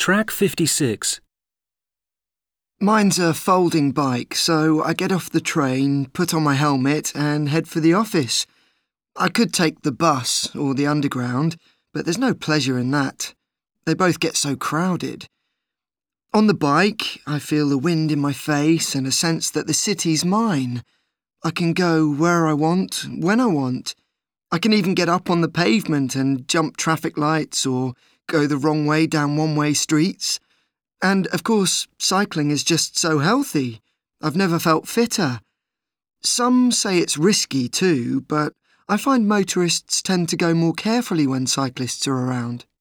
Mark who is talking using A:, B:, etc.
A: Track 56.
B: Mine's a folding bike, so I get off the train, put on my helmet and head for the office. I could take the bus or the underground, but there's no pleasure in that. They both get so crowded. On the bike, I feel the wind in my face and a sense that the city's mine. I can go where I want, when I want. I can even get up on the pavement and jump traffic lights or go the wrong way down one-way streets. And, of course, cycling is just so healthy. I've never felt fitter. Some say it's risky too, but I find motorists tend to go more carefully when cyclists are around.